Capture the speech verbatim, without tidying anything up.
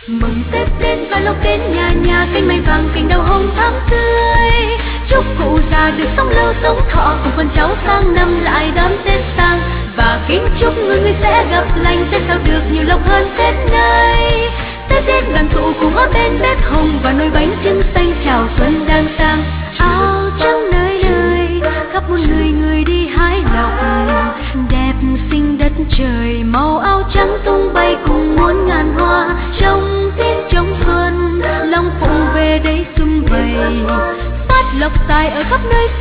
Mừng Tết đến và lộc đến nhà nhà, cánh mây vàng cành đào hồng thắm tươi. Chúc cụ già được sống lâu sống thọ, cùng con cháu sang năm lại đón Tết sang. Và kính chúc người người sẽ gặp lành, Tết sao được nhiều lộc hơn Tết nay. Tết đến đoàn tụ cùng ở bên bếp hồng, và nồi bánh trưng xanh chào xuân đang sang. Áo trắng nơi nơi khắp muôn người người đi hái lộc, đẹp xinh đất trời màu áo trắng tung bay cùng muôn ngàn hoa. Trong tin trong xuân lòng phụng về đây sum vầy, phát lộc tài ở khắp nơi